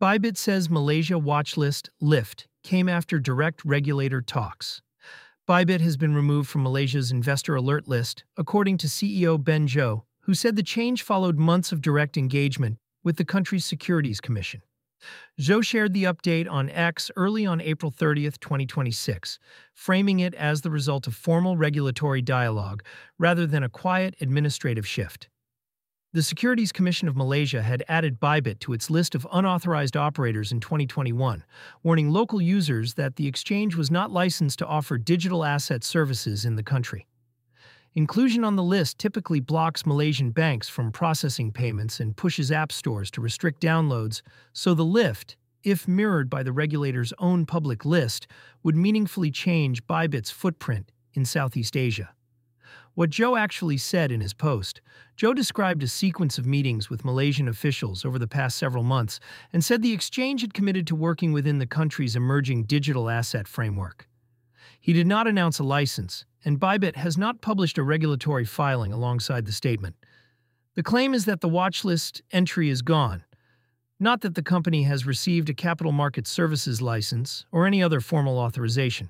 Bybit says Malaysia watchlist lift came after direct regulator talks. Bybit has been removed from Malaysia's investor alert list, according to CEO Ben Zhou, who said the change followed months of direct engagement with the country's Securities Commission. Zhou shared the update on X early on April 30, 2026, framing it as the result of formal regulatory dialogue rather than a quiet administrative shift. The Securities Commission of Malaysia had added Bybit to its list of unauthorized operators in 2021, warning local users that the exchange was not licensed to offer digital asset services in the country. Inclusion on the list typically blocks Malaysian banks from processing payments and pushes app stores to restrict downloads, so the lift, if mirrored by the regulator's own public list, would meaningfully change Bybit's footprint in Southeast Asia. What Zhou actually said in his post: Zhou described a sequence of meetings with Malaysian officials over the past several months and said the exchange had committed to working within the country's emerging digital asset framework. He did not announce a license, and Bybit has not published a regulatory filing alongside the statement. The claim is that the watchlist entry is gone, not that the company has received a capital market services license or any other formal authorization.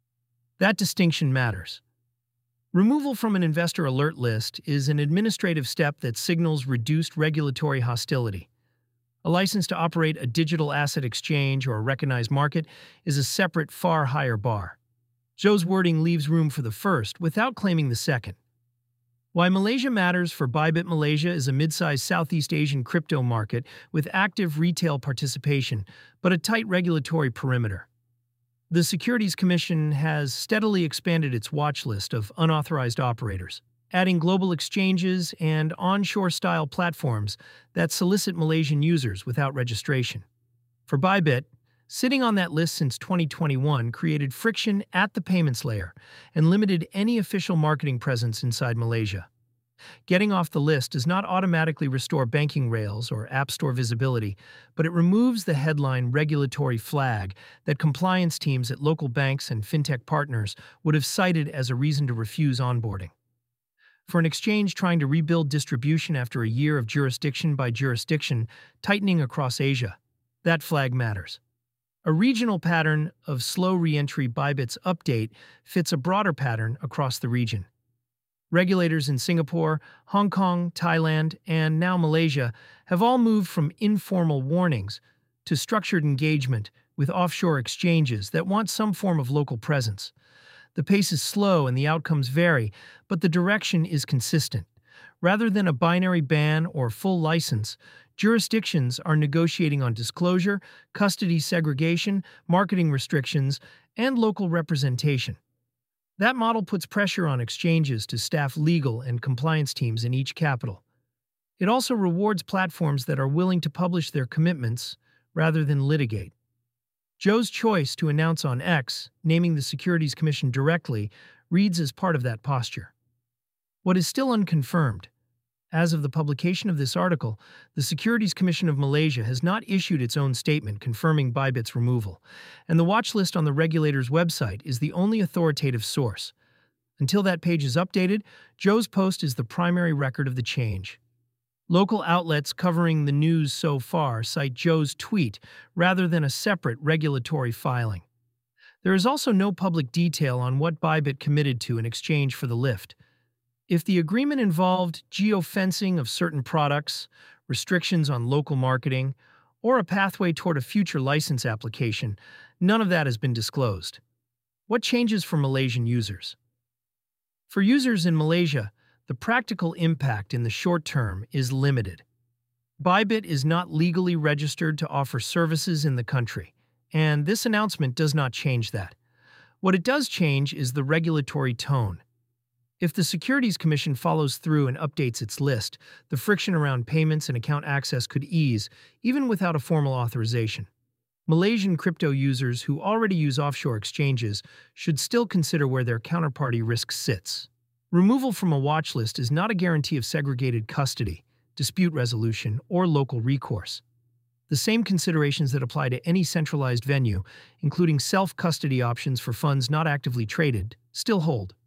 That distinction matters. Removal from an investor alert list is an administrative step that signals reduced regulatory hostility. A license to operate a digital asset exchange or a recognized market is a separate, far higher bar. Zhou's wording leaves room for the first without claiming the second. Why Malaysia matters for Bybit. Malaysia is a mid-sized Southeast Asian crypto market with active retail participation, but a tight regulatory perimeter. The Securities Commission has steadily expanded its watch list of unauthorized operators, adding global exchanges and onshore-style platforms that solicit Malaysian users without registration. For Bybit, sitting on that list since 2021 created friction at the payments layer and limited any official marketing presence inside Malaysia. Getting off the list does not automatically restore banking rails or app store visibility, but it removes the headline regulatory flag that compliance teams at local banks and fintech partners would have cited as a reason to refuse onboarding. For an exchange trying to rebuild distribution after a year of jurisdiction by jurisdiction tightening across Asia, that flag matters. A regional pattern of slow re-entry. Bybit's update fits a broader pattern across the region. Regulators in Singapore, Hong Kong, Thailand, and now Malaysia have all moved from informal warnings to structured engagement with offshore exchanges that want some form of local presence. The pace is slow and the outcomes vary, but the direction is consistent. Rather than a binary ban or full license, jurisdictions are negotiating on disclosure, custody segregation, marketing restrictions, and local representation. That model puts pressure on exchanges to staff legal and compliance teams in each capital. It also rewards platforms that are willing to publish their commitments rather than litigate. Zhou's choice to announce on X, naming the Securities Commission directly, reads as part of that posture. What is still unconfirmed: as of the publication of this article, the Securities Commission of Malaysia has not issued its own statement confirming Bybit's removal, and the watch list on the regulator's website is the only authoritative source. Until that page is updated, Zhou's post is the primary record of the change. Local outlets covering the news so far cite Zhou's tweet rather than a separate regulatory filing. There is also no public detail on what Bybit committed to in exchange for the lift. If the agreement involved geofencing of certain products, restrictions on local marketing, or a pathway toward a future license application, none of that has been disclosed. What changes for Malaysian users? For users in Malaysia, the practical impact in the short term is limited. Bybit is not legally registered to offer services in the country, and this announcement does not change that. What it does change is the regulatory tone. If the Securities Commission follows through and updates its list, the friction around payments and account access could ease, even without a formal authorization. Malaysian crypto users who already use offshore exchanges should still consider where their counterparty risk sits. Removal from a watch list is not a guarantee of segregated custody, dispute resolution, or local recourse. The same considerations that apply to any centralized venue, including self-custody options for funds not actively traded, still hold.